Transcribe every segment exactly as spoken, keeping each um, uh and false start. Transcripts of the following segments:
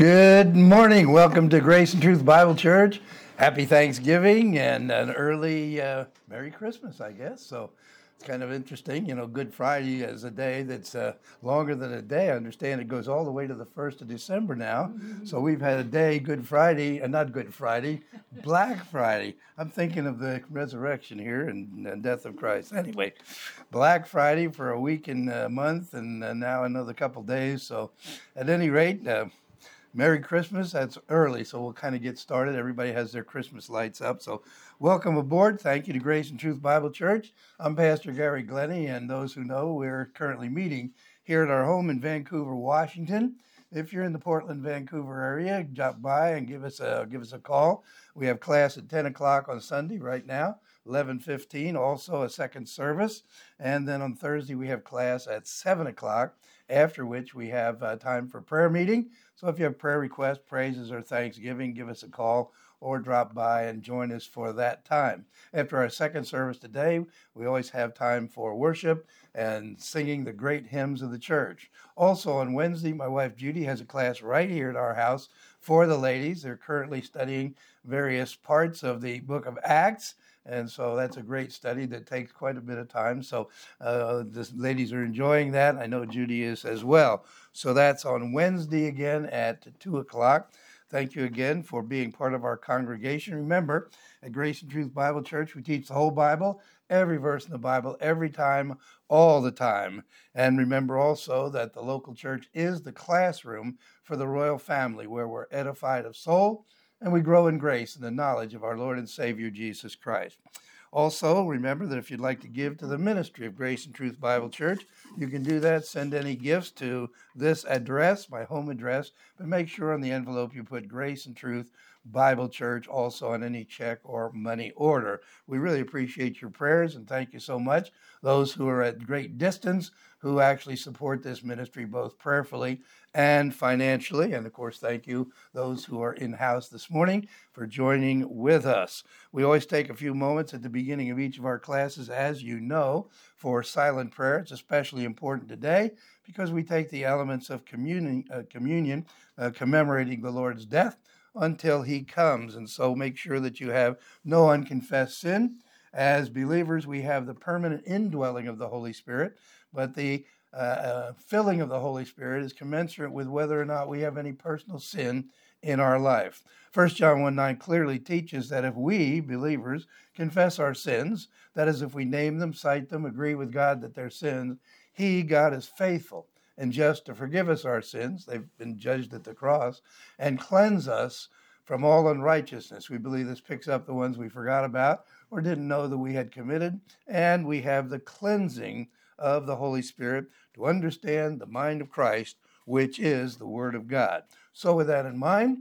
Good morning. Welcome to Grace and Truth Bible Church. Happy Thanksgiving and an early uh, Merry Christmas, I guess. So it's kind of interesting. You know, Good Friday is a day that's uh, longer than a day. I understand it goes all the way to the first of December now. So we've had a day, Good Friday, and uh, not Good Friday, Black Friday. I'm thinking of the resurrection here and the death of Christ. Anyway, Black Friday for a week and a month, and uh, now another couple days. So at any rate, uh, Merry Christmas. That's early, so we'll kind of get started. Everybody has their Christmas lights up. So welcome aboard. Thank you to Grace and Truth Bible Church. I'm Pastor Gary Glennie, and those who know, we're currently meeting here at our home in Vancouver, Washington. If you're in the Portland, Vancouver area, drop by and give us a give us a call. We have class at ten o'clock on Sunday right now, eleven fifteen, also a second service. And then on Thursday, we have class at seven o'clock, after which we have uh, time for prayer meeting. So if you have prayer requests, praises, or thanksgiving, give us a call or drop by and join us for that time. After our second service today, we always have time for worship and singing the great hymns of the church. Also on Wednesday, my wife Judy has a class right here at our house for the ladies. They're currently studying various parts of the book of Acts. And so that's a great study that takes quite a bit of time. So uh, the ladies are enjoying that. I know Judy is as well. So that's on Wednesday again at two o'clock. Thank you again for being part of our congregation. Remember, at Grace and Truth Bible Church, we teach the whole Bible, every verse in the Bible, every time, all the time. And remember also that the local church is the classroom for the royal family, where we're edified of soul and we grow in grace and the knowledge of our Lord and Savior, Jesus Christ. Also, remember that if you'd like to give to the ministry of Grace and Truth Bible Church, you can do that. Send any gifts to this address, my home address, but make sure on the envelope you put Grace and Truth Bible Church, also on any check or money order. We really appreciate your prayers and thank you so much. Those who are at great distance who actually support this ministry both prayerfully and financially. And of course, thank you those who are in-house this morning for joining with us. We always take a few moments at the beginning of each of our classes, as you know, for silent prayer. It's especially important today because we take the elements of communion, uh, communion uh, commemorating the Lord's death until he comes. And so make sure that you have no unconfessed sin. As believers, we have the permanent indwelling of the Holy Spirit, but the uh, uh, filling of the Holy Spirit is commensurate with whether or not we have any personal sin in our life. First John one nine clearly teaches that if we, believers, confess our sins, that is, if we name them, cite them, agree with God that they're sins, he, God, is faithful and just to forgive us our sins, they've been judged at the cross, and cleanse us from all unrighteousness. We believe this picks up the ones we forgot about or didn't know that we had committed, and we have the cleansing of the Holy Spirit to understand the mind of Christ, which is the Word of God. So with that in mind,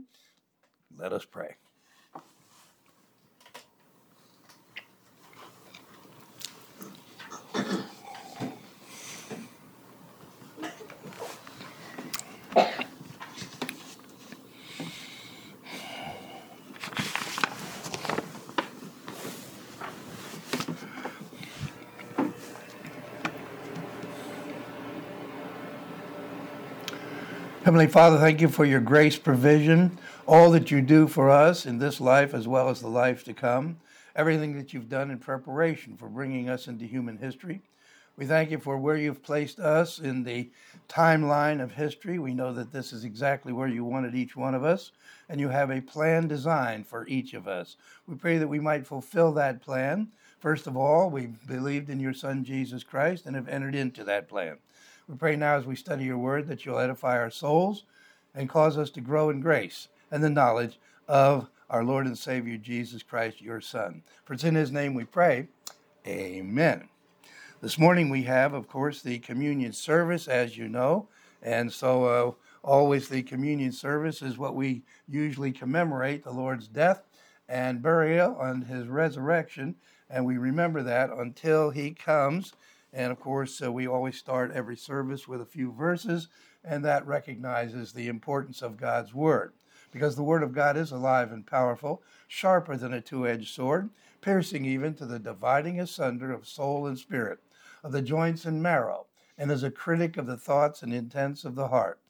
let us pray. Heavenly Father, thank you for your grace provision, all that you do for us in this life as well as the life to come, everything that you've done in preparation for bringing us into human history. We thank you for where you've placed us in the timeline of history. We know that this is exactly where you wanted each one of us, and you have a plan designed for each of us. We pray that we might fulfill that plan. First of all, we believed in your Son, Jesus Christ, and have entered into that plan. We pray now as we study your word that you'll edify our souls and cause us to grow in grace and the knowledge of our Lord and Savior, Jesus Christ, your Son. For it's in his name we pray. Amen. This morning we have, of course, the communion service, as you know. And so uh, always the communion service is what we usually commemorate, the Lord's death and burial and his resurrection. And we remember that until he comes. And of course, uh, we always start every service with a few verses, and that recognizes the importance of God's Word. Because the Word of God is alive and powerful, sharper than a two-edged sword, piercing even to the dividing asunder of soul and spirit, of the joints and marrow, and is a critic of the thoughts and intents of the heart.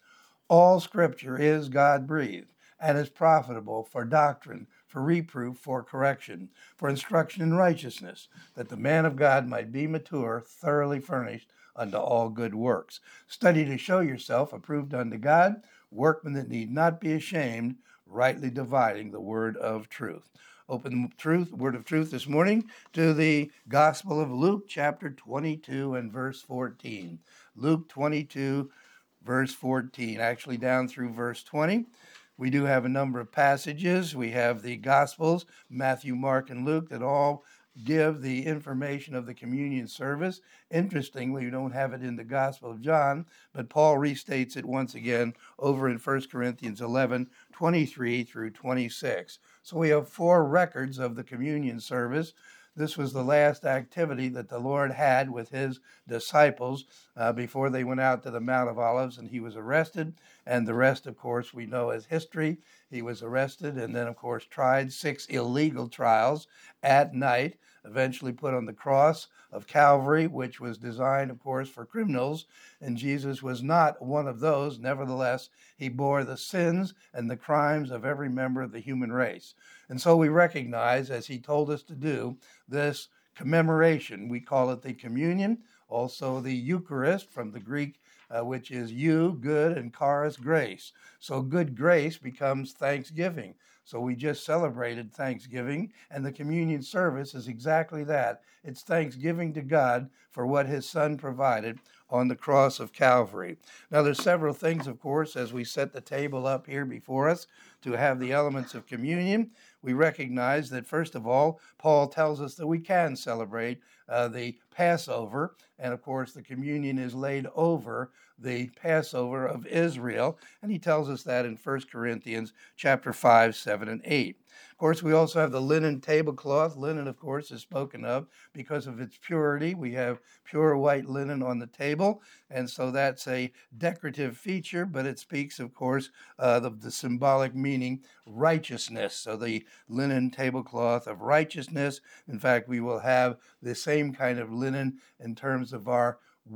All Scripture is God-breathed and is profitable for doctrine, for reproof, for correction, for instruction in righteousness, that the man of God might be mature, thoroughly furnished unto all good works. Study to show yourself approved unto God, workmen that need not be ashamed, rightly dividing the word of truth. Open truth, word of truth this morning to the Gospel of Luke, chapter twenty-two and verse fourteen. Luke twenty-two, verse fourteen, actually down through verse twenty. We do have a number of passages. We have the Gospels, Matthew, Mark, and Luke, that all give the information of the communion service. Interestingly, we don't have it in the Gospel of John, but Paul restates it once again over in First Corinthians eleven, twenty-three through twenty-six. So we have four records of the communion service. This was the last activity that the Lord had with his disciples uh, before they went out to the Mount of Olives, and he was arrested. And the rest, of course, we know as history. He was arrested and then, of course, tried six illegal trials at night, eventually put on the cross of Calvary, which was designed, of course, for criminals. And Jesus was not one of those. Nevertheless, he bore the sins and the crimes of every member of the human race. And so we recognize, as he told us to do, this commemoration. We call it the communion, also the Eucharist, from the Greek, uh, which is eu, good, and charis, grace. So good grace becomes thanksgiving. So we just celebrated Thanksgiving, and the communion service is exactly that. It's thanksgiving to God for what his Son provided on the cross of Calvary. Now, there's several things, of course, as we set the table up here before us to have the elements of communion. We recognize that, first of all, Paul tells us that we can celebrate uh, the Passover, and of course, the communion is laid over the Passover of Israel, and he tells us that in First Corinthians chapter five, seven, and eight. Of course, we also have the linen tablecloth. Linen, of course, is spoken of because of its purity. We have pure white linen on the table, and so that's a decorative feature, but it speaks, of course, uh, of the symbolic meaning, righteousness. So the linen tablecloth of righteousness. In fact, we will have the same kind of linen in terms of our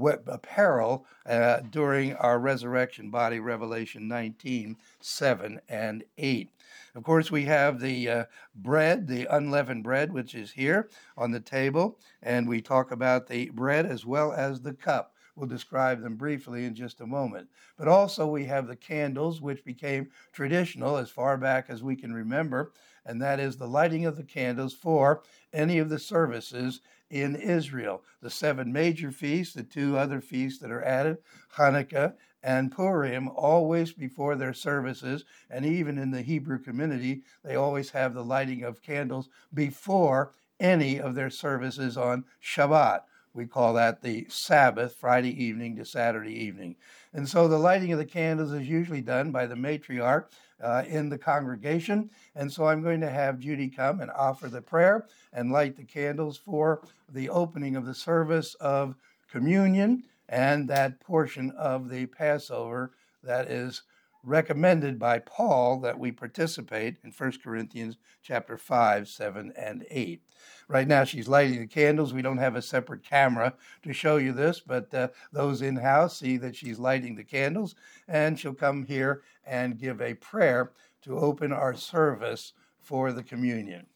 apparel uh, during our resurrection body, Revelation nineteen, seven and eight. Of course, we have the uh, bread, the unleavened bread, which is here on the table, and we talk about the bread as well as the cup. We'll describe them briefly in just a moment. But also we have the candles, which became traditional as far back as we can remember, and that is the lighting of the candles for any of the services in Israel. The seven major feasts, the two other feasts that are added, Hanukkah and Purim, always before their services, and even in the Hebrew community, they always have the lighting of candles before any of their services on Shabbat. We call that the Sabbath, Friday evening to Saturday evening. And so the lighting of the candles is usually done by the matriarch uh, in the congregation. And so I'm going to have Judy come and offer the prayer and light the candles for the opening of the service of communion and that portion of the Passover that is recommended by Paul that we participate in First Corinthians chapter five, seven, and eight. Right now she's lighting the candles. We don't have a separate camera to show you this, but uh, those in-house see that she's lighting the candles, and she'll come here and give a prayer to open our service for the communion.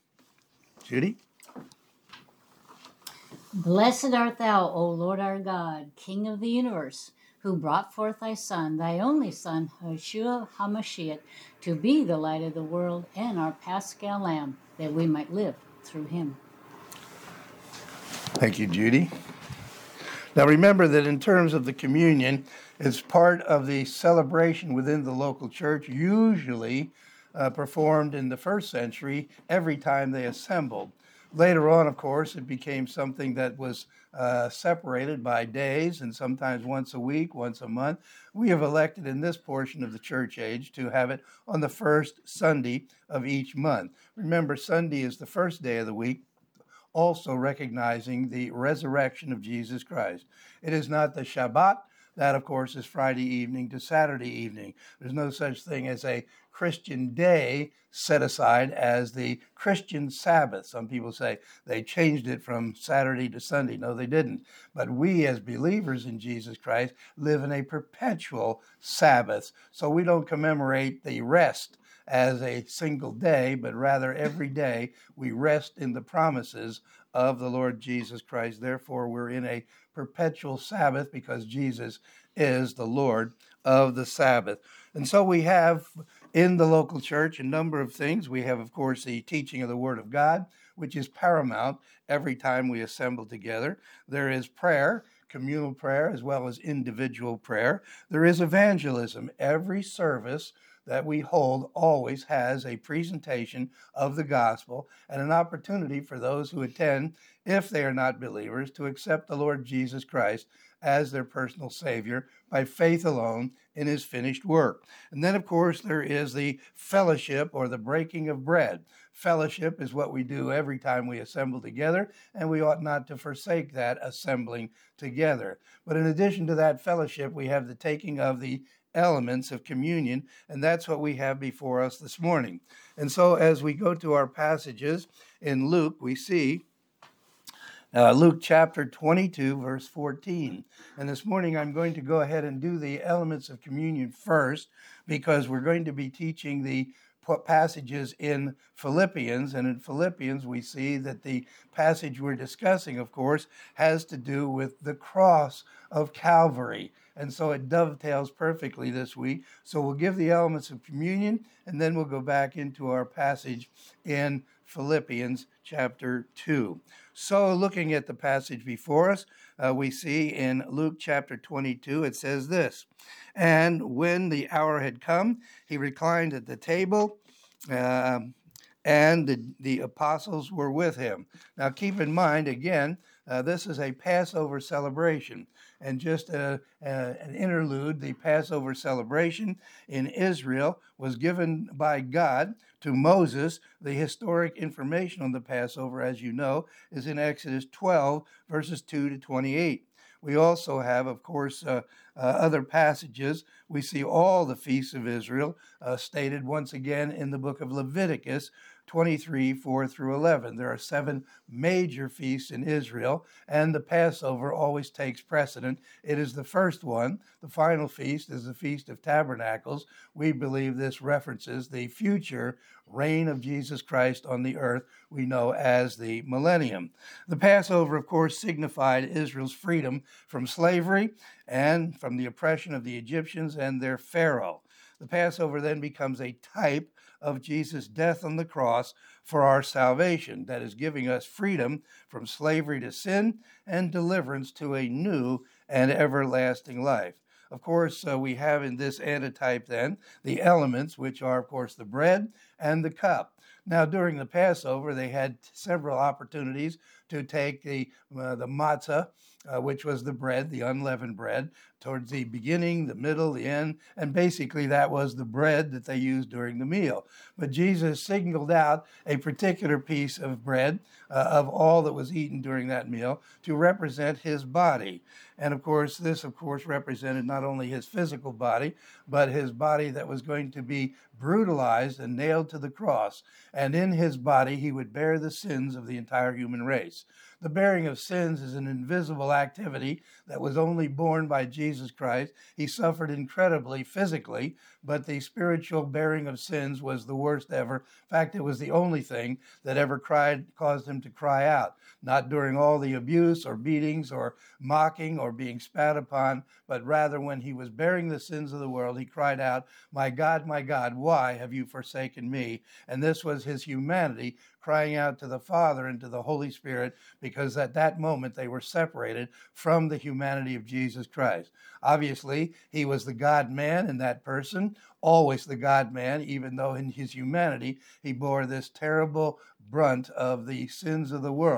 Judy? Blessed art thou, O Lord our God, King of the universe, who brought forth thy Son, thy only Son, Yeshua HaMashiach, to be the light of the world and our Paschal Lamb, that we might live through him. Thank you, Judy. Now remember that in terms of the communion, it's part of the celebration within the local church, usually uh, performed in the first century every time they assembled. Later on, of course, it became something that was uh, separated by days and sometimes once a week, once a month. We have elected in this portion of the church age to have it on the first Sunday of each month. Remember, Sunday is the first day of the week, also recognizing the resurrection of Jesus Christ. It is not the Shabbat That, of course, is Friday evening to Saturday evening. There's no such thing as a Christian day set aside as the Christian Sabbath. Some people say they changed it from Saturday to Sunday. No, they didn't. But we as believers in Jesus Christ live in a perpetual Sabbath. So we don't commemorate the rest as a single day, but rather every day we rest in the promises of the Lord Jesus Christ. Therefore, we're in a perpetual Sabbath because Jesus is the Lord of the Sabbath. And so we have in the local church a number of things. We have, of course, the teaching of the Word of God, which is paramount every time we assemble together. There is prayer, communal prayer, as well as individual prayer. There is evangelism. Every service that we hold always has a presentation of the gospel and an opportunity for those who attend, if they are not believers, to accept the Lord Jesus Christ as their personal Savior by faith alone in his finished work. And then, of course, there is the fellowship or the breaking of bread. Fellowship is what we do every time we assemble together, and we ought not to forsake that assembling together. But in addition to that fellowship, we have the taking of the elements of communion, and that's what we have before us this morning. And so as we go to our passages in Luke, we see uh, Luke chapter twenty-two, verse fourteen. And this morning I'm going to go ahead and do the elements of communion first, because we're going to be teaching the passages in Philippians, and in Philippians we see that the passage we're discussing, of course, has to do with the cross of Calvary. And so it dovetails perfectly this week. So we'll give the elements of communion, and then we'll go back into our passage in Philippians chapter two. So looking at the passage before us, uh, we see in Luke chapter twenty-two, it says this: "And when the hour had come, he reclined at the table, uh, and the, the apostles were with him." Now keep in mind, again, uh, this is a Passover celebration. And just a, a, an interlude, the Passover celebration in Israel was given by God to Moses. The historic information on the Passover, as you know, is in Exodus twelve, verses two to twenty-eight. We also have, of course, uh, uh, other passages. We see all the feasts of Israel uh, stated once again in the book of Leviticus twenty-three, four through eleven. There are seven major feasts in Israel, and the Passover always takes precedent. It is the first one. The final feast is the Feast of Tabernacles. We believe this references the future reign of Jesus Christ on the earth, we know as the millennium. The Passover, of course, signified Israel's freedom from slavery and from the oppression of the Egyptians and their Pharaoh. The Passover then becomes a type of Jesus' death on the cross for our salvation, that is giving us freedom from slavery to sin and deliverance to a new and everlasting life. Of course, uh, we have in this antitype then the elements, which are, of course, the bread and the cup. Now, during the Passover, they had several opportunities to take the, uh, the matzah, uh, which was the bread, the unleavened bread, towards the beginning, the middle, the end, and basically that was the bread that they used during the meal. But Jesus singled out a particular piece of bread uh, of all that was eaten during that meal to represent his body. And of course, this, of course, represented not only his physical body, but his body that was going to be brutalized and nailed to the cross. And in his body, he would bear the sins of the entire human race. The bearing of sins is an invisible activity that was only borne by Jesus Christ. He suffered incredibly physically, but the spiritual bearing of sins was the worst ever. In fact, it was the only thing that ever cried, caused him to cry out. Not during all the abuse or beatings or mocking or being spat upon, but rather when he was bearing the sins of the world, he cried out, "My God, my God, why have you forsaken me?" And this was his humanity crying out to the Father and to the Holy Spirit, because at that moment they were separated from the humanity of Jesus Christ. Obviously, he was the God-man in that person, always the God-man, even though in his humanity he bore this terrible brunt of the sins of the world.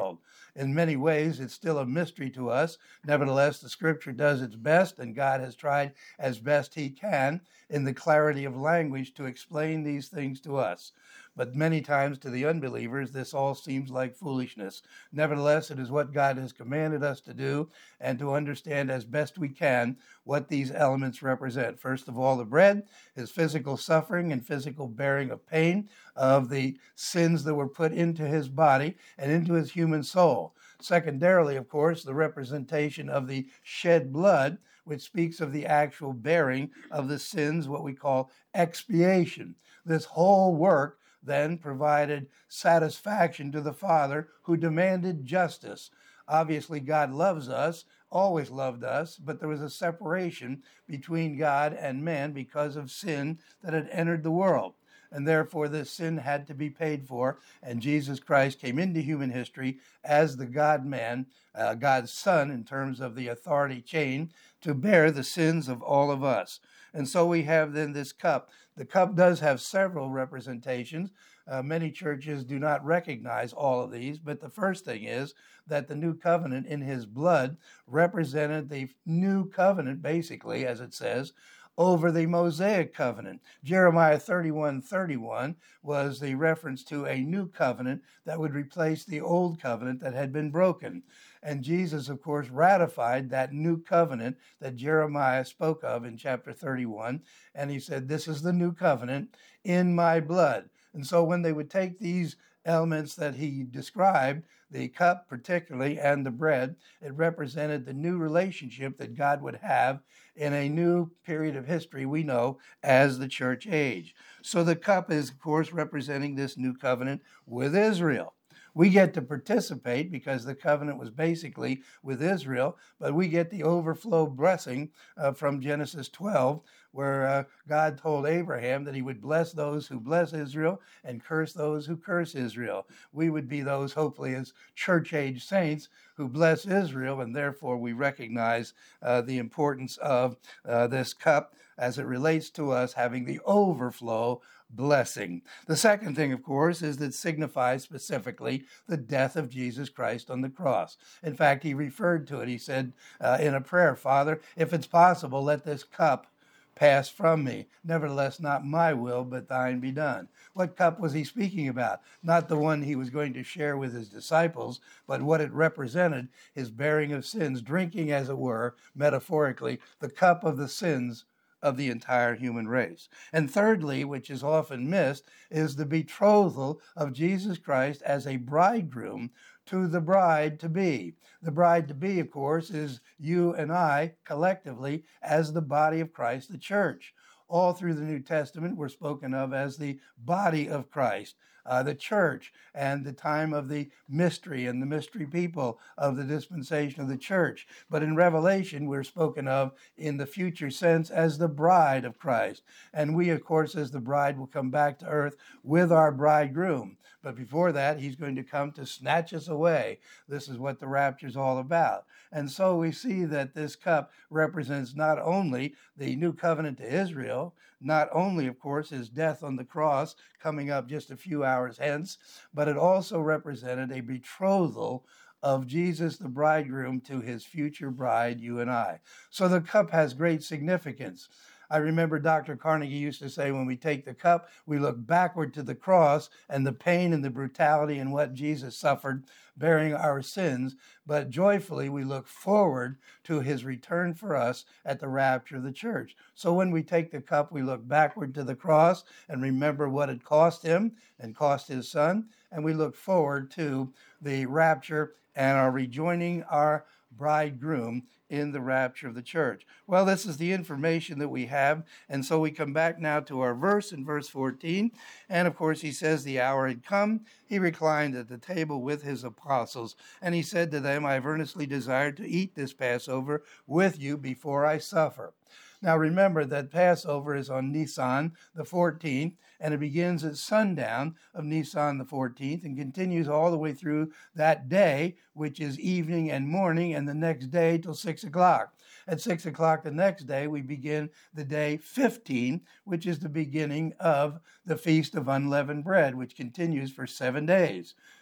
In many ways, it's still a mystery to us. Nevertheless, the Scripture does its best, and God has tried as best He can in the clarity of language to explain these things to us. But many times to the unbelievers, this all seems like foolishness. Nevertheless, it is what God has commanded us to do and to understand as best we can what these elements represent. First of all, the bread is physical suffering and physical bearing of pain of the sins that were put into his body and into his human soul. Secondarily, of course, the representation of the shed blood, which speaks of the actual bearing of the sins, what we call expiation. This whole work then provided satisfaction to the Father, who demanded justice. Obviously, God loves us, always loved us, but there was a separation between God and man because of sin that had entered the world. And therefore, this sin had to be paid for, and Jesus Christ came into human history as the God-man, uh, God's Son, in terms of the authority chain, to bear the sins of all of us. And so we have then this cup. The cup does have several representations. Uh, many churches do not recognize all of these, but the first thing is that the new covenant in his blood represented the new covenant, basically, as it says, over the Mosaic covenant. Jeremiah thirty-one thirty-one was the reference to a new covenant that would replace the old covenant that had been broken. And Jesus, of course, ratified that new covenant that Jeremiah spoke of in chapter thirty-one. And he said, this is the new covenant in my blood. And so when they would take these elements that he described, the cup particularly and the bread, it represented the new relationship that God would have in a new period of history we know as the church age. So the cup is, of course, representing this new covenant with Israel. We get to participate because the covenant was basically with Israel, but we get the overflow blessing uh, from Genesis twelve, where uh, God told Abraham that he would bless those who bless Israel and curse those who curse Israel. We would be those, hopefully, as church-age saints who bless Israel, and therefore we recognize uh, the importance of uh, this cup as it relates to us having the overflow blessing. The second thing, of course, is that it signifies specifically the death of Jesus Christ on the cross. In fact, he referred to it. He said uh, in a prayer, Father, if it's possible, let this cup pass from me. Nevertheless, not my will, but thine be done. What cup was he speaking about? Not the one he was going to share with his disciples, but what it represented, his bearing of sins, drinking, as it were, metaphorically, the cup of the sins of the entire human race. And thirdly, which is often missed, is the betrothal of Jesus Christ as a bridegroom to the bride-to-be. The bride-to-be, of course, is you and I collectively as the body of Christ, the church. All through the New Testament, we're spoken of as the body of Christ, uh, the church, and the time of the mystery and the mystery people of the dispensation of the church. But in Revelation, we're spoken of in the future sense as the bride of Christ. And we, of course, as the bride, will come back to earth with our bridegroom. But before that, he's going to come to snatch us away. This is what the rapture is all about. And so we see that this cup represents not only the new covenant to Israel, not only, of course, his death on the cross coming up just a few hours hence, but it also represented a betrothal of Jesus, the bridegroom, to his future bride, you and I. So the cup has great significance. I remember Doctor Carnegie used to say, when we take the cup, we look backward to the cross and the pain and the brutality and what Jesus suffered, bearing our sins, but joyfully we look forward to his return for us at the rapture of the church. So when we take the cup, we look backward to the cross and remember what it cost him and cost his son, and we look forward to the rapture and are rejoining our bridegroom in the rapture of the church. Well, this is the information that we have, and so we come back now to our verse in verse fourteen, and of course he says, the hour had come, he reclined at the table with his apostles, and he said to them, I have earnestly desired to eat this Passover with you before I suffer. Now remember that Passover is on Nisan the fourteenth, and it begins at sundown of Nisan the fourteenth and continues all the way through that day, which is evening and morning, and the next day till six o'clock. At six o'clock the next day, we begin the day fifteen, which is the beginning of the Feast of Unleavened Bread, which continues for seven days.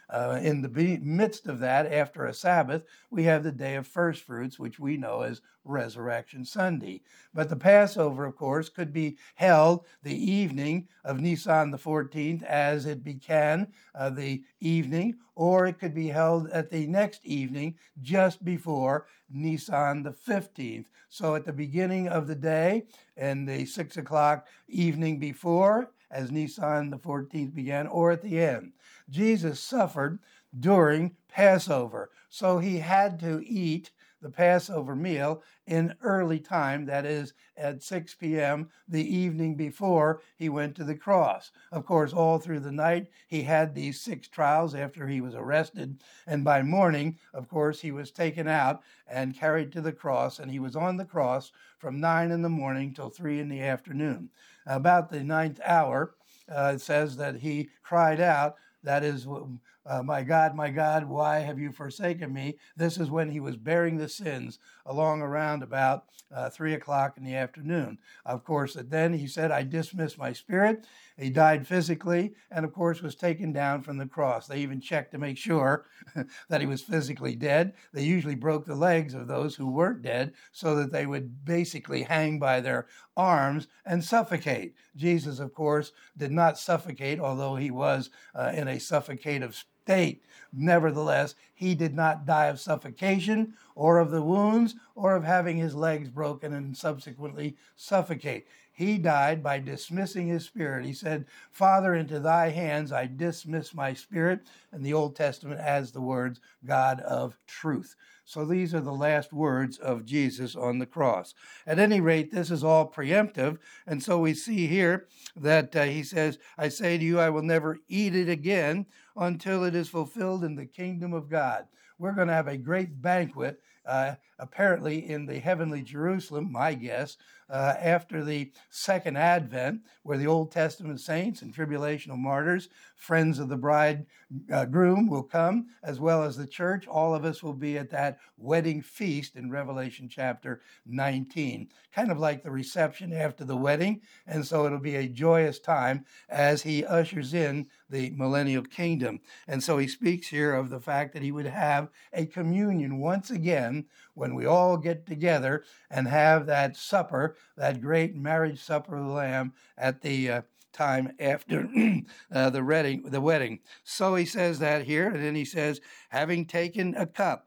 Uh, in the be- midst of that, after a Sabbath, we have the Day of First Fruits, which we know as Resurrection Sunday. But the Passover, of course, could be held the evening of Nisan the fourteenth, as it began uh, the evening, or it could be held at the next evening just before Nisan the fifteenth. So at the beginning of the day and the six o'clock evening before, as Nisan the fourteenth began, or at the end. Jesus suffered during Passover, so he had to eat the Passover meal in early time, that is at six p.m. the evening before he went to the cross. Of course, all through the night, he had these six trials after he was arrested, and by morning, of course, he was taken out and carried to the cross, and he was on the cross from nine in the morning till three in the afternoon. About the ninth hour, uh, it says that he cried out, that is, uh, my God, my God, why have you forsaken me? This is when he was bearing the sins along around about uh, three o'clock in the afternoon. Of course, then he said, I dismiss my spirit. He died physically and, of course, was taken down from the cross. They even checked to make sure that he was physically dead. They usually broke the legs of those who weren't dead so that they would basically hang by their arms and suffocate. Jesus, of course, did not suffocate, although he was uh, in a suffocative state. Nevertheless, he did not die of suffocation or of the wounds or of having his legs broken and subsequently suffocate. He died by dismissing his spirit. He said, Father, into thy hands I dismiss my spirit. And the Old Testament adds the words, God of truth. So these are the last words of Jesus on the cross. At any rate, this is all preemptive. And so we see here that uh, he says, I say to you, I will never eat it again until it is fulfilled in the kingdom of God. We're going to have a great banquet, uh, apparently in the heavenly Jerusalem, my guess, uh, after the second advent, where the Old Testament saints and tribulational martyrs, friends of the bride uh, groom will come, as well as the church. All of us will be at that wedding feast in Revelation chapter nineteen, kind of like the reception after the wedding. And so it'll be a joyous time as he ushers in the millennial kingdom. And so he speaks here of the fact that he would have a communion once again when we all get together and have that supper, that great marriage supper of the Lamb at the uh, time after uh, the wedding, the wedding. So he says that here, and then he says, having taken a cup,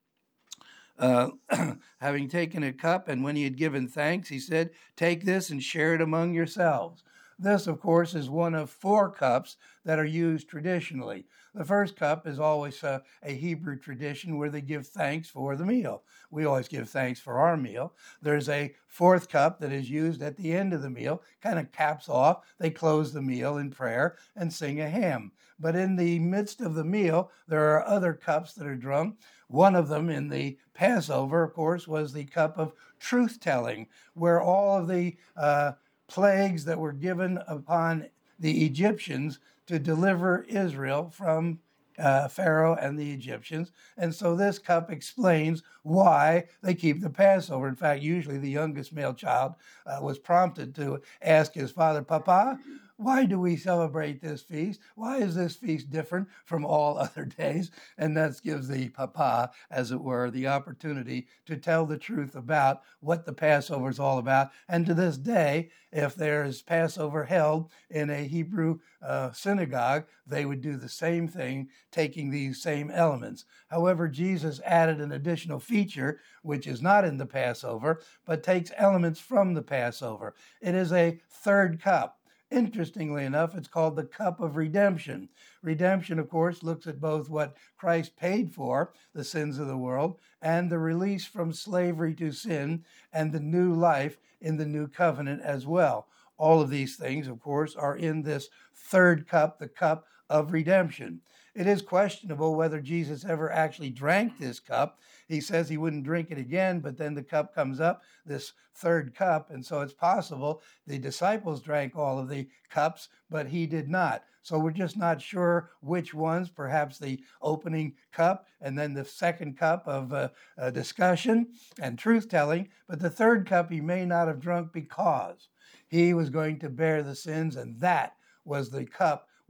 Uh, having taken a cup, and when he had given thanks, he said, take this and share it among yourselves. This, of course, is one of four cups that are used traditionally. The first cup is always a, a Hebrew tradition where they give thanks for the meal. We always give thanks for our meal. There's a fourth cup that is used at the end of the meal, kind of caps off. They close the meal in prayer and sing a hymn. But in the midst of the meal, there are other cups that are drunk. One of them in the Passover, of course, was the cup of truth-telling, where all of the uh, plagues that were given upon the Egyptians to deliver Israel from uh, Pharaoh and the Egyptians. And so this cup explains why they keep the Passover. In fact, usually the youngest male child uh, was prompted to ask his father, Papa, why do we celebrate this feast? Why is this feast different from all other days? And that gives the papa, as it were, the opportunity to tell the truth about what the Passover is all about. And to this day, if there is Passover held in a Hebrew uh, synagogue, they would do the same thing, taking these same elements. However, Jesus added an additional feature, which is not in the Passover, but takes elements from the Passover. It is a third cup. Interestingly enough, it's called the cup of redemption. Redemption, of course, looks at both what Christ paid for, the sins of the world, and the release from slavery to sin and the new life in the new covenant as well. All of these things, of course, are in this third cup, the cup of redemption. It is questionable whether Jesus ever actually drank this cup. He says he wouldn't drink it again, but then the cup comes up, this third cup, and so it's possible the disciples drank all of the cups, but he did not. So we're just not sure which ones, perhaps the opening cup and then the second cup of uh, uh, discussion and truth-telling, but the third cup he may not have drunk because he was going to bear the sins, and that was the cup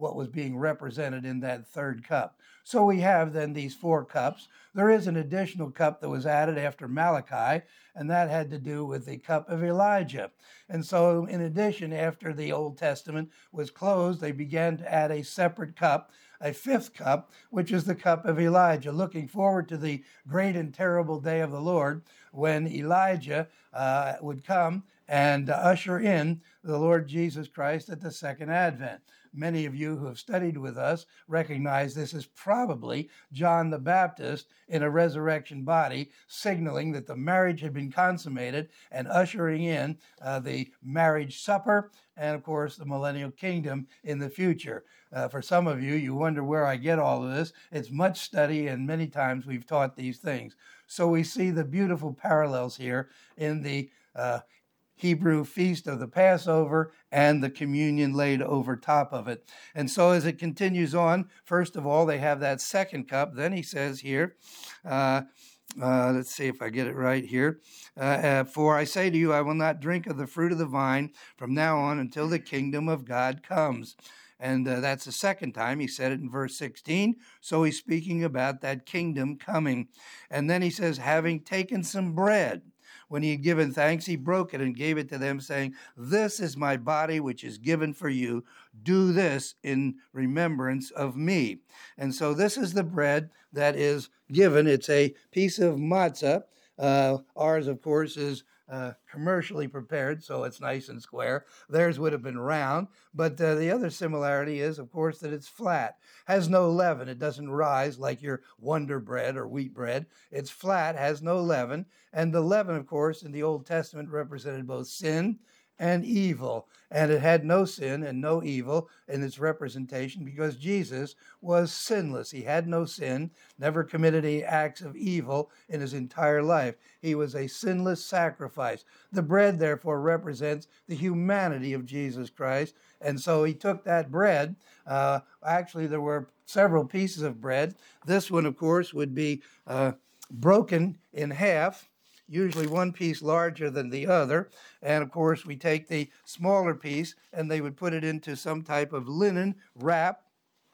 what was being represented in that third cup. So we have then these four cups. There is an additional cup that was added after Malachi, and that had to do with the cup of Elijah. And so in addition, after the Old Testament was closed, they began to add a separate cup, a fifth cup, which is the cup of Elijah, looking forward to the great and terrible day of the Lord when Elijah uh, would come and uh, usher in the Lord Jesus Christ at the second advent. Many of you who have studied with us recognize this is probably John the Baptist in a resurrection body, signaling that the marriage had been consummated and ushering in uh, the marriage supper and, of course, the millennial kingdom in the future. Uh, for some of you, you wonder where I get all of this. It's much study, and many times we've taught these things. So we see the beautiful parallels here in the uh, Hebrew feast of the Passover and the communion laid over top of it. And so as it continues on, first of all, they have that second cup. Then he says here, uh, uh, let's see if I get it right here. Uh, uh, For I say to you, I will not drink of the fruit of the vine from now on until the kingdom of God comes. And uh, that's the second time he said it in verse sixteen. So he's speaking about that kingdom coming. And then he says, having taken some bread, when he had given thanks, he broke it and gave it to them, saying, this is my body, which is given for you. Do this in remembrance of me. And so this is the bread that is given. It's a piece of matzah. Uh, ours, of course, is uh, commercially prepared, so it's nice and square. Theirs would have been round. But uh, the other similarity is, of course, that it's flat. Has no leaven. It doesn't rise like your Wonder Bread or wheat bread. It's flat, has no leaven. And the leaven, of course, in the Old Testament represented both sin and evil. And it had no sin and no evil in its representation because Jesus was sinless. He had no sin, never committed any acts of evil in his entire life. He was a sinless sacrifice. The bread, therefore, represents the humanity of Jesus Christ. And so he took that bread. Uh, actually, there were several pieces of bread. This one, of course, would be uh, broken in half, usually one piece larger than the other. And of course, we take the smaller piece and they would put it into some type of linen wrap.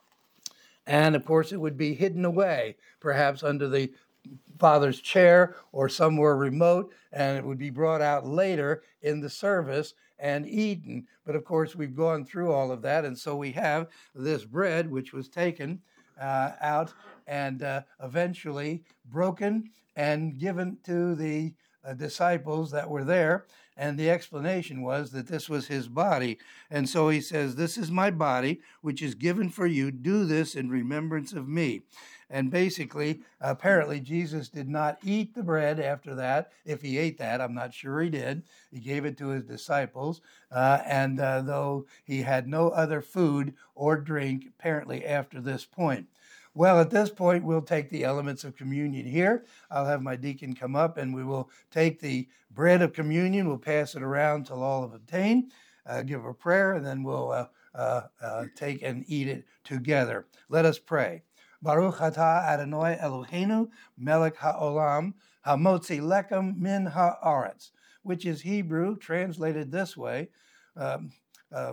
And of course, it would be hidden away, perhaps under the father's chair or somewhere remote, and it would be brought out later in the service and eaten. But of course, we've gone through all of that. And so we have this bread, which was taken uh, out and uh, eventually broken and given to the uh, disciples that were there. And the explanation was that this was his body. And so he says, this is my body, which is given for you. Do this in remembrance of me. And basically, apparently, Jesus did not eat the bread after that. If he ate that, I'm not sure he did. He gave it to his disciples. Uh, and uh, though he had no other food or drink, apparently, after this point. Well, at this point, we'll take the elements of communion here. I'll have my deacon come up and we will take the bread of communion. We'll pass it around till all have obtained, uh, give a prayer, and then we'll uh, uh, uh, take and eat it together. Let us pray. Baruch atah Adonai Eloheinu melech haolam hamotzi lechem min haaretz, which is Hebrew, translated this way. Um, uh,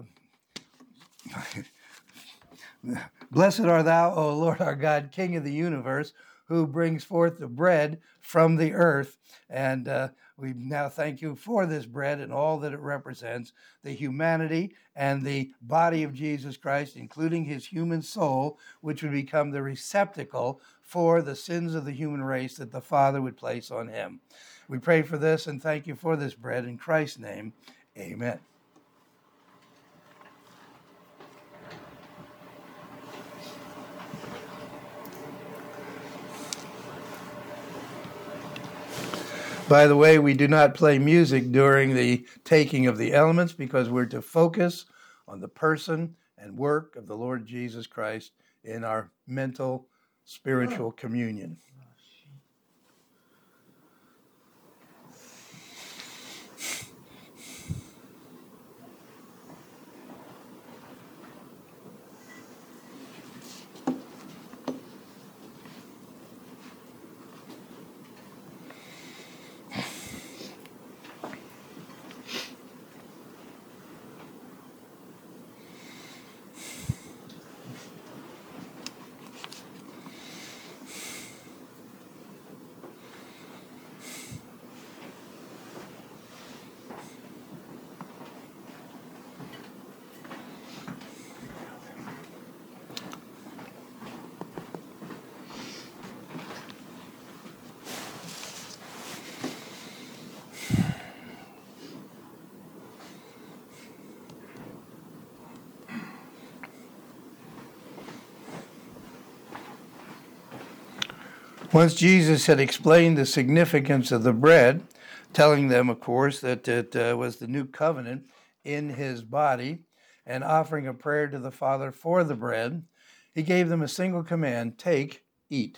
Blessed art thou, O Lord our God, King of the universe, who brings forth the bread from the earth. And uh, we now thank you for this bread and all that it represents, the humanity and the body of Jesus Christ, including his human soul, which would become the receptacle for the sins of the human race that the Father would place on him. We pray for this and thank you for this bread. In Christ's name, amen. By the way, we do not play music during the taking of the elements because we're to focus on the person and work of the Lord Jesus Christ in our mental, spiritual communion. Once Jesus had explained the significance of the bread, telling them, of course, that it uh, was the new covenant in his body, and offering a prayer to the Father for the bread, he gave them a single command: take, eat.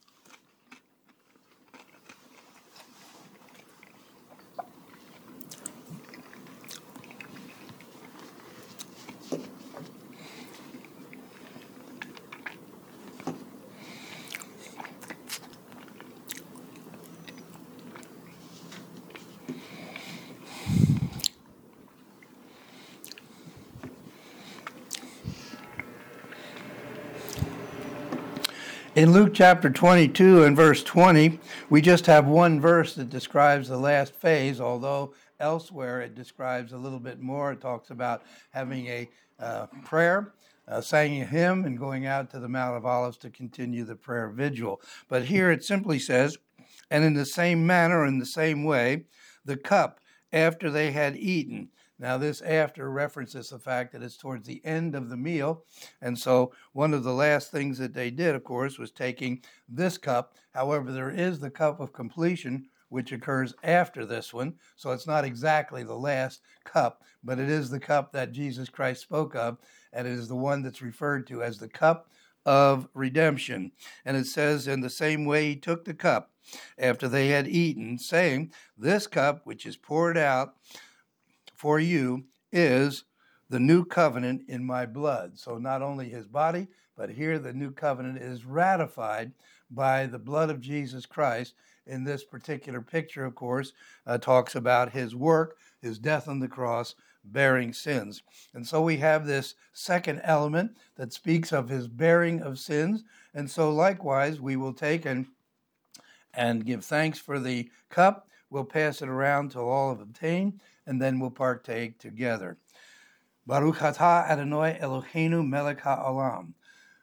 In Luke chapter twenty-two and verse twenty, we just have one verse that describes the last phase, although elsewhere it describes a little bit more. It talks about having a uh, prayer, uh, singing a hymn, and going out to the Mount of Olives to continue the prayer vigil. But here it simply says, and in the same manner, in the same way, the cup after they had eaten. Now, this after references the fact that it's towards the end of the meal. And so one of the last things that they did, of course, was taking this cup. However, there is the cup of completion, which occurs after this one. So it's not exactly the last cup, but it is the cup that Jesus Christ spoke of. And it is the one that's referred to as the cup of redemption. And it says, in the same way he took the cup after they had eaten, saying, this cup which is poured out for you is the new covenant in my blood. So not only his body, but here the new covenant is ratified by the blood of Jesus Christ. In this particular picture, of course, uh, talks about his work, his death on the cross, bearing sins. And so we have this second element that speaks of his bearing of sins. And so likewise, we will take and, and give thanks for the cup. We'll pass it around till all have obtained, and then we'll partake together. Baruch atah Adonai Eloheinu melech ha'olam,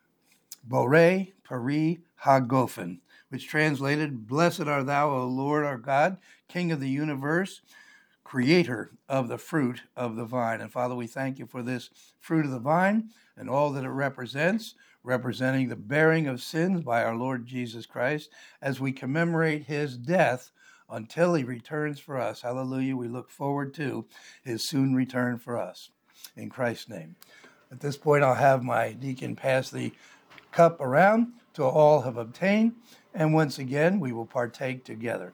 borei pari hagofen, which translated, blessed art thou, O Lord our God, King of the universe, creator of the fruit of the vine. And Father, we thank you for this fruit of the vine and all that it represents, representing the bearing of sins by our Lord Jesus Christ, as we commemorate his death until he returns for us. Hallelujah. We look forward to his soon return for us. In Christ's name. At this point, I'll have my deacon pass the cup around till all have obtained. And once again, we will partake together.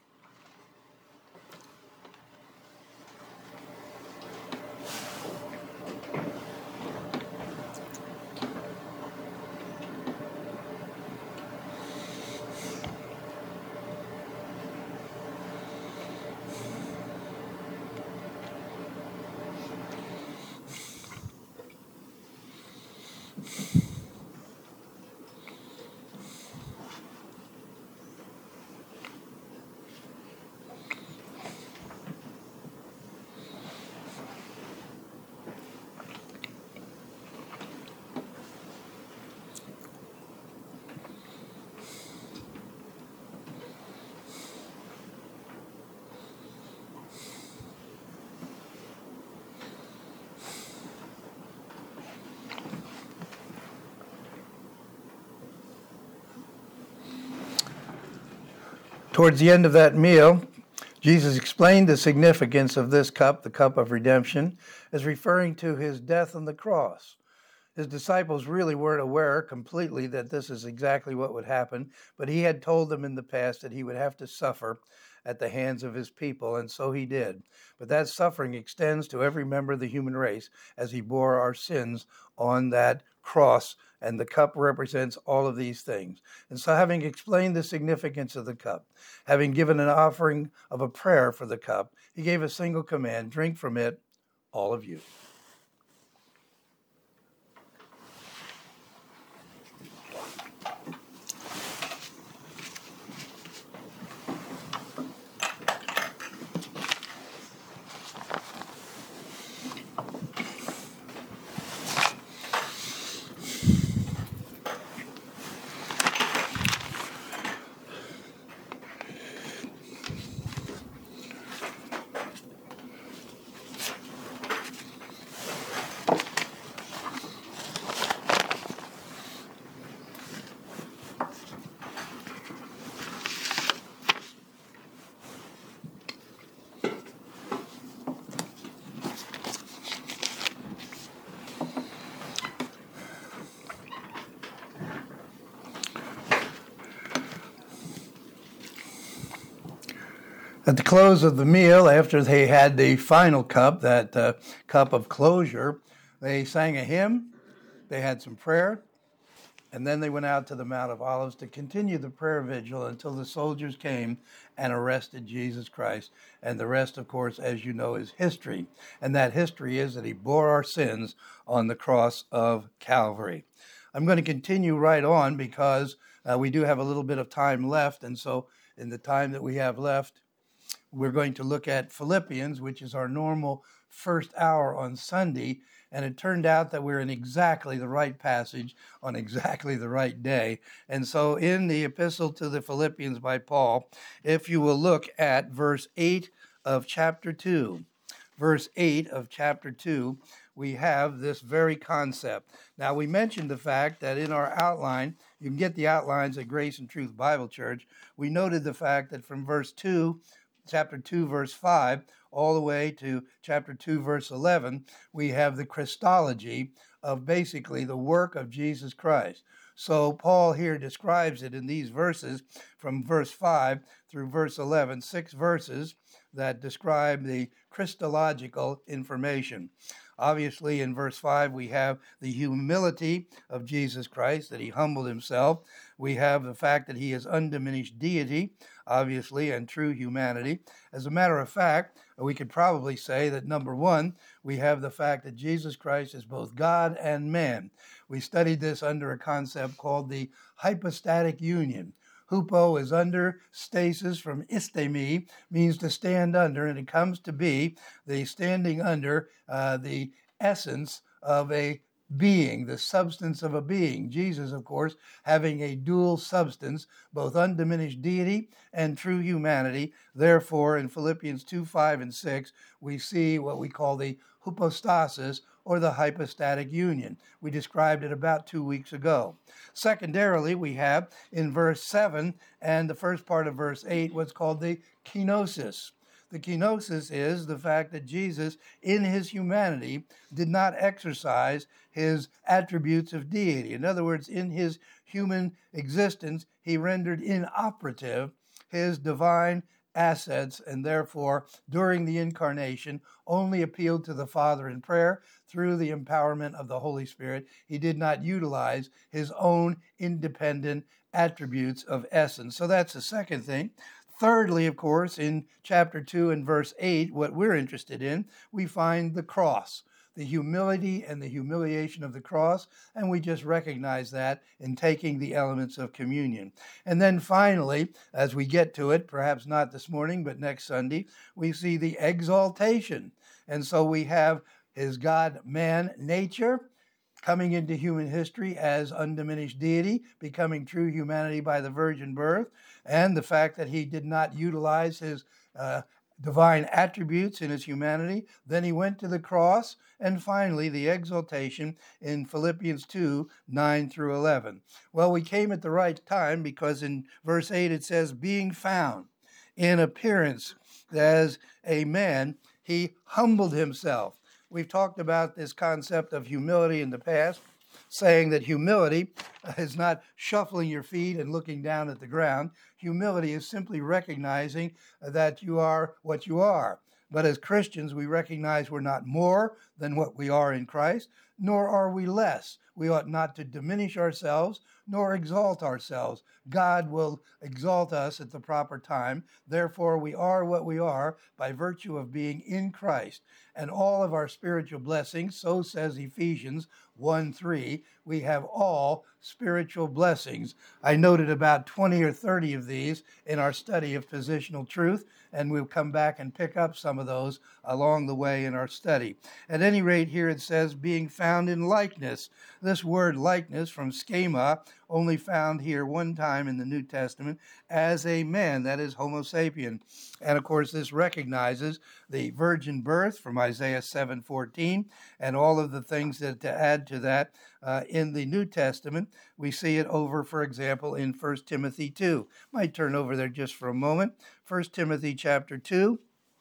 Towards the end of that meal, Jesus explained the significance of this cup, the cup of redemption, as referring to his death on the cross. His disciples really weren't aware completely that this is exactly what would happen, but he had told them in the past that he would have to suffer at the hands of his people, and so he did. But that suffering extends to every member of the human race as he bore our sins on that cross, and the cup represents all of these things. And so, having explained the significance of the cup, having given an offering of a prayer for the cup, he gave a single command: drink from it, all of you. At the close of the meal, after they had the final cup, that uh, cup of closure, they sang a hymn, they had some prayer, and then they went out to the Mount of Olives to continue the prayer vigil until the soldiers came and arrested Jesus Christ. And the rest, of course, as you know, is history. And that history is that he bore our sins on the cross of Calvary. I'm going to continue right on because uh, we do have a little bit of time left. And so in the time that we have left, we're going to look at Philippians, which is our normal first hour on Sunday. And it turned out that we're in exactly the right passage on exactly the right day. And so in the epistle to the Philippians by Paul, if you will look at verse eight of chapter two, verse eight of chapter two, we have this very concept. Now, we mentioned the fact that in our outline, you can get the outlines at Grace and Truth Bible Church. We noted the fact that from verse two, chapter two, verse five, all the way to chapter two, verse eleven, we have the Christology of basically the work of Jesus Christ. So Paul here describes it in these verses from verse five through verse eleven, six verses that describe the Christological information. Obviously, in verse five, we have the humility of Jesus Christ, that he humbled himself. We have the fact that he is undiminished deity, obviously, and true humanity. As a matter of fact, we could probably say that, number one, we have the fact that Jesus Christ is both God and man. We studied this under a concept called the hypostatic union. Hupo is under, stasis from istemi means to stand under, and it comes to be the standing under uh, the essence of a being, the substance of a being. Jesus, of course, having a dual substance, both undiminished deity and true humanity. Therefore, in Philippians two, five, and six, we see what we call the hypostasis, or the hypostatic union. We described it about two weeks ago. Secondarily, we have in verse seven and the first part of verse eight what's called the kenosis. The kenosis is the fact that Jesus, in his humanity, did not exercise his attributes of deity. In other words, in his human existence, he rendered inoperative his divine assets, and therefore, during the incarnation, only appealed to the Father in prayer through the empowerment of the Holy Spirit. He did not utilize his own independent attributes of essence. So that's the second thing. Thirdly, of course, in chapter two and verse eight, what we're interested in, we find the cross, the humility and the humiliation of the cross, and we just recognize that in taking the elements of communion. And then finally, as we get to it, perhaps not this morning, but next Sunday, we see the exaltation. And so we have his God-man nature coming into human history as undiminished deity, becoming true humanity by the virgin birth, and the fact that he did not utilize his uh, divine attributes in his humanity. Then he went to the cross, and finally the exaltation in Philippians two, nine through eleven. Well, we came at the right time because in verse eight it says, being found in appearance as a man, he humbled himself. We've talked about this concept of humility in the past, saying that humility is not shuffling your feet and looking down at the ground. Humility is simply recognizing that you are what you are. But as Christians, we recognize we're not more than what we are in Christ, nor are we less. We ought not to diminish ourselves, nor exalt ourselves. God will exalt us at the proper time. Therefore, we are what we are by virtue of being in Christ. And all of our spiritual blessings, so says Ephesians one three, we have all spiritual blessings. I noted about twenty or thirty of these in our study of positional truth, and we'll come back and pick up some of those along the way in our study. At any rate, here it says, being found in likeness. This word likeness from schema, only found here one time in the New Testament, as a man, that is Homo sapien. And of course, this recognizes the virgin birth from Isaiah seven fourteen, and all of the things that to add to that uh, in the New Testament. We see it over, for example, in First Timothy two. Might turn over there just for a moment. First Timothy chapter two,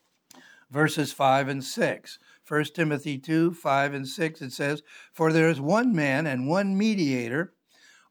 verses five and six. First Timothy two, five and six, it says, for there is one man and one mediator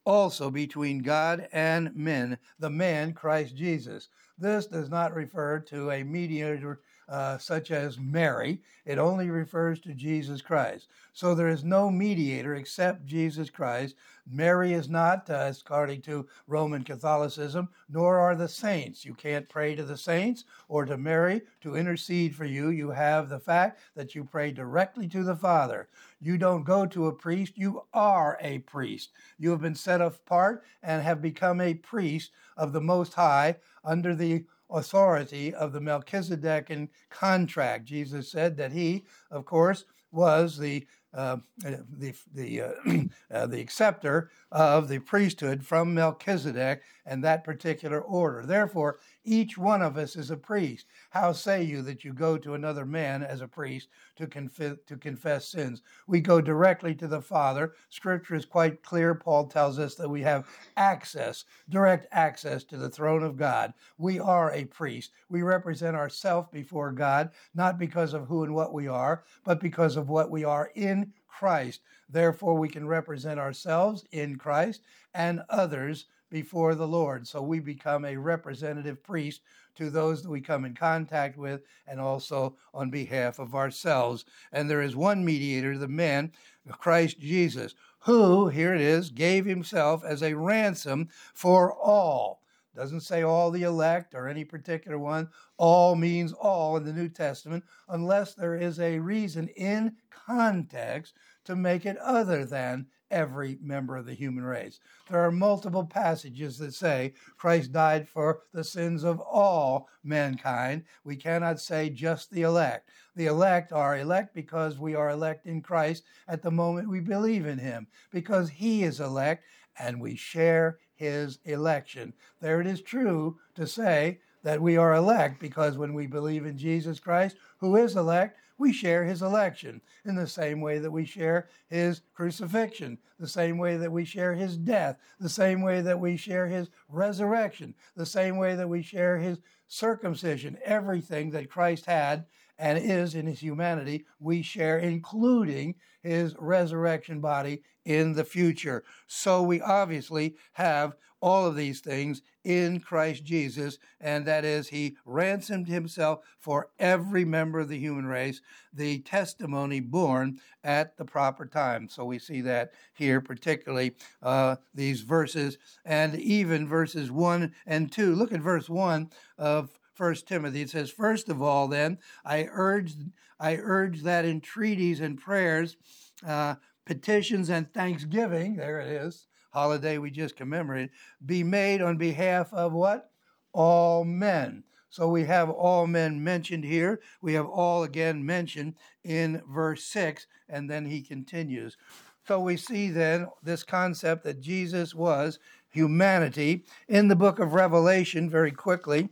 also between God and men, the man Christ Jesus. This does not refer to a mediator uh, such as Mary. It only refers to Jesus Christ. So there is no mediator except Jesus Christ. Mary is not, uh, according to Roman Catholicism, nor are the saints. You can't pray to the saints or to Mary to intercede for you. You have the fact that you pray directly to the Father. You don't go to a priest. You are a priest. You have been set apart and have become a priest of the Most High under the authority of the Melchizedekan contract. Jesus said that he, of course, was the uh, the the uh, uh, the acceptor of the priesthood from Melchizedek and that particular order. Therefore, each one of us is a priest. How say you that you go to another man as a priest to confess to confess sins? We go directly to the Father. Scripture is quite clear. Paul tells us that we have access, direct access to the throne of God. We are a priest. We represent ourselves before God, not because of who and what we are, but because of what we are in Christ. Therefore, we can represent ourselves in Christ and others before the Lord. So we become a representative priest to those that we come in contact with, and also on behalf of ourselves. And there is one mediator, the man, Christ Jesus, who, here it is, gave himself as a ransom for all. Doesn't say all the elect or any particular one. All means all in the New Testament, unless there is a reason in context to make it other than every member of the human race. There are multiple passages that say Christ died for the sins of all mankind. We cannot say just the elect. The elect are elect because we are elect in Christ at the moment we believe in him, because he is elect and we share his election. There it is true to say that we are elect because when we believe in Jesus Christ, who is elect, we share his election in the same way that we share his crucifixion, the same way that we share his death, the same way that we share his resurrection, the same way that we share his circumcision. Everything that Christ had and is in his humanity, we share, including his resurrection body in the future. So we obviously have all of these things in Christ Jesus, and that is, he ransomed himself for every member of the human race, the testimony born at the proper time. So we see that here, particularly uh, these verses, and even verses one and two. Look at verse one of First Timothy. It says, "First of all, then, I urge, I urge that entreaties and prayers, uh, petitions and thanksgiving," there it is, holiday we just commemorated, "be made on behalf of" what? All men. So we have all men mentioned here. We have all again mentioned in verse six, and then he continues. So we see then this concept that Jesus was humanity. In the book of Revelation, very quickly,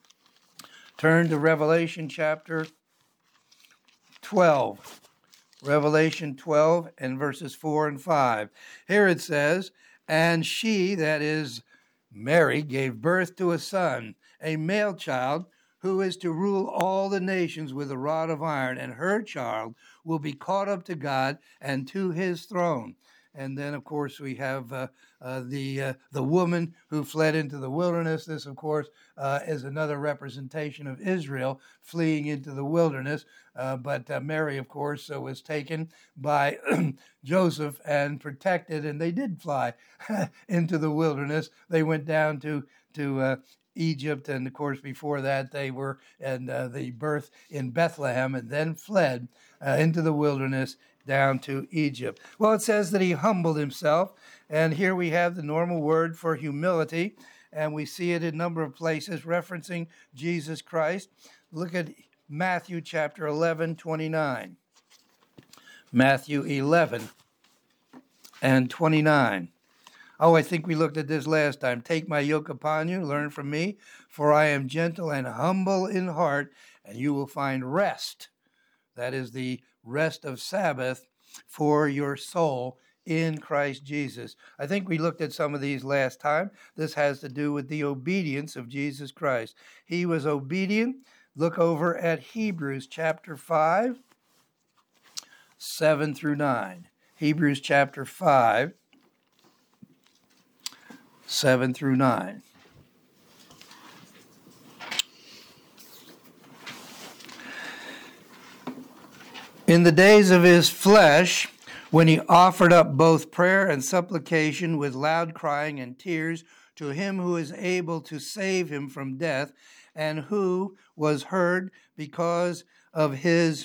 turn to Revelation chapter twelve. Revelation twelve and verses four and five. Here it says, "And she," that is Mary, "gave birth to a son, a male child, who is to rule all the nations with a rod of iron, and her child will be caught up to God and to his throne." And then, of course, we have uh, uh, the uh, the woman who fled into the wilderness. This, of course, uh, is another representation of Israel fleeing into the wilderness. Uh, but uh, Mary, of course, uh, was taken by Joseph and protected, and they did fly into the wilderness. They went down to to uh, Egypt, and of course, before that, they were in uh, the birth in Bethlehem, and then fled uh, into the wilderness down to Egypt. Well, it says that he humbled himself, and here we have the normal word for humility, and we see it in a number of places referencing Jesus Christ. Look at Matthew chapter eleven, twenty-nine. Matthew eleven and twenty-nine. Oh, I think we looked at this last time. "Take my yoke upon you, learn from me, for I am gentle and humble in heart, and you will find rest." That is the rest of Sabbath for your soul in Christ Jesus. I think we looked at some of these last time. This has to do with the obedience of Jesus Christ. He was obedient. Look over at Hebrews chapter five, seven through nine. Hebrews chapter five, seven through nine. In the days of his flesh, when he offered up both prayer and supplication with loud crying and tears to him who is able to save him from death, and who was heard because of his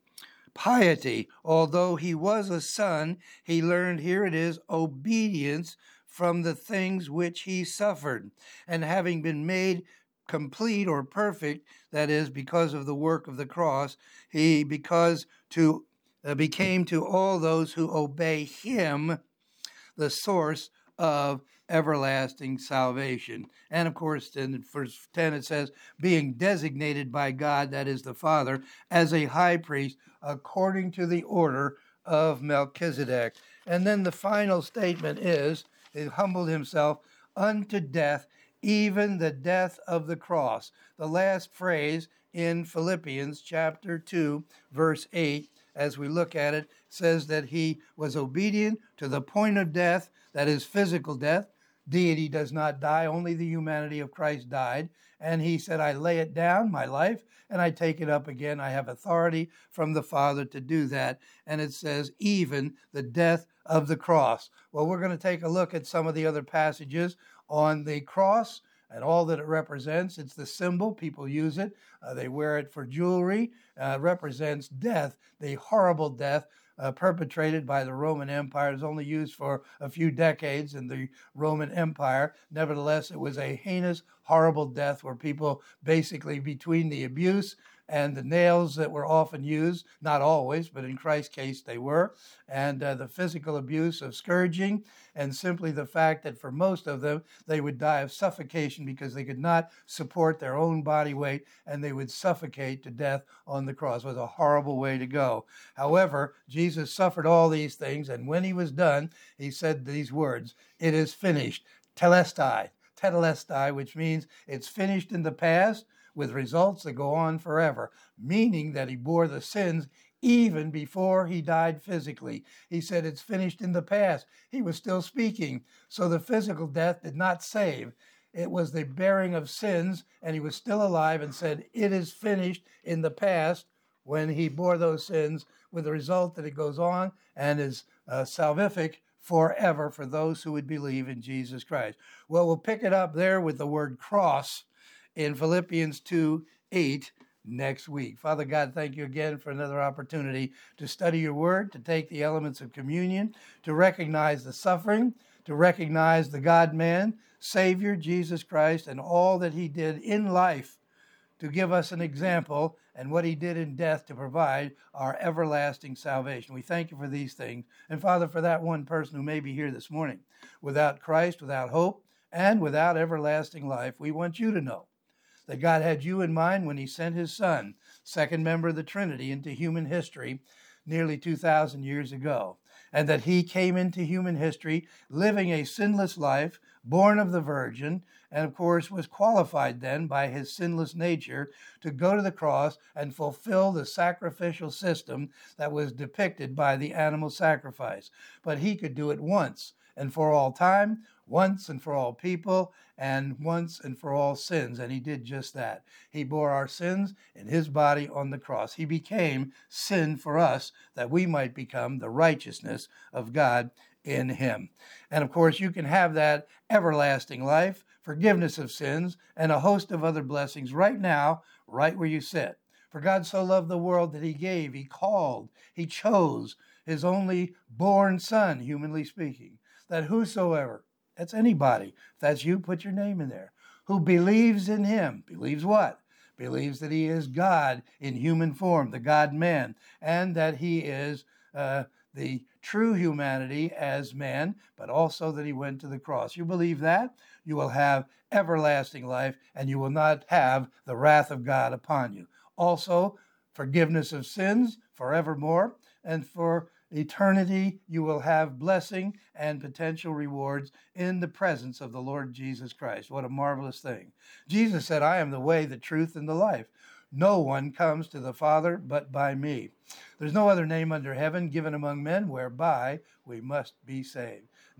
piety, although he was a son, he learned, here it is, obedience from the things which he suffered. And having been made complete or perfect, that is, because of the work of the cross, he because to uh, became to all those who obey him the source of everlasting salvation. And of course, in verse ten it says, being designated by God, that is the Father, as a high priest according to the order of Melchizedek. And then the final statement is, he humbled himself unto death, even the death of the cross. The last phrase in Philippians chapter two, verse eight, as we look at it, says that he was obedient to the point of death, that is physical death. Deity does not die, only the humanity of Christ died. And he said, I lay it down, my life, and I take it up again. I have authority from the Father to do that. And it says, even the death of the cross. Well, we're going to take a look at some of the other passages on the cross and all that it represents. It's the symbol. People use it. Uh, they wear it for jewelry. Uh, it represents death, the horrible death uh, perpetrated by the Roman Empire. It was only used for a few decades in the Roman Empire. Nevertheless, it was a heinous, horrible death where people basically, between the abuse and the nails that were often used, not always, but in Christ's case they were, and uh, the physical abuse of scourging, and simply the fact that for most of them, they would die of suffocation because they could not support their own body weight, and they would suffocate to death on the cross. It was a horrible way to go. However, Jesus suffered all these things, and when he was done, he said these words, it is finished, telestai, tetelestai, which means it's finished in the past, with results that go on forever, meaning that he bore the sins even before he died physically. He said it's finished in the past. He was still speaking. So the physical death did not save. It was the bearing of sins, and he was still alive and said, it is finished in the past when he bore those sins, with the result that it goes on and is uh, salvific forever for those who would believe in Jesus Christ. Well, we'll pick it up there with the word cross in Philippians two eight next week. Father God, thank you again for another opportunity to study your word, to take the elements of communion, to recognize the suffering, to recognize the God-man, Savior, Jesus Christ, and all that he did in life to give us an example, and what he did in death to provide our everlasting salvation. We thank you for these things. And Father, for that one person who may be here this morning without Christ, without hope, and without everlasting life, we want you to know that God had you in mind when he sent his Son, second member of the Trinity, into human history nearly two thousand years ago, and that he came into human history living a sinless life, born of the Virgin, and of course was qualified then by his sinless nature to go to the cross and fulfill the sacrificial system that was depicted by the animal sacrifice. But he could do it once and for all time, once and for all people, and once and for all sins. And he did just that. He bore our sins in his body on the cross. He became sin for us that we might become the righteousness of God in him. And of course, you can have that everlasting life, forgiveness of sins, and a host of other blessings right now, right where you sit. For God so loved the world that he gave, he called, he chose his only born Son, humanly speaking, that whosoever, that's anybody, if that's you, put your name in there, who believes in him, believes what? Believes that he is God in human form, the God-man, and that he is uh, the true humanity as man, but also that he went to the cross. You believe that, you will have everlasting life, and you will not have the wrath of God upon you. Also, forgiveness of sins forevermore, and for eternity, you will have blessing and potential rewards in the presence of the Lord Jesus Christ. What a marvelous thing. Jesus said, I am the way, the truth, and the life. No one comes to the Father but by me. There's no other name under heaven given among men whereby we must be saved.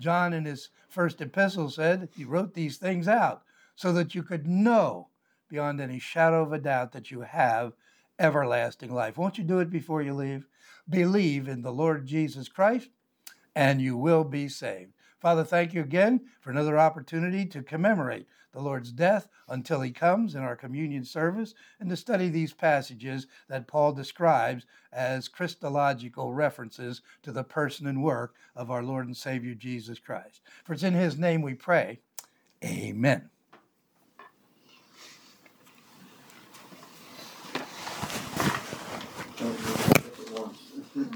John in his first epistle said he wrote these things out so that you could know beyond any shadow of a doubt that you have everlasting life. Won't you do it before you leave? Believe in the Lord Jesus Christ, and you will be saved. Father, thank you again for another opportunity to commemorate the Lord's death until he comes in our communion service, and to study these passages that Paul describes as Christological references to the person and work of our Lord and Savior Jesus Christ. For it's in his name we pray. Amen.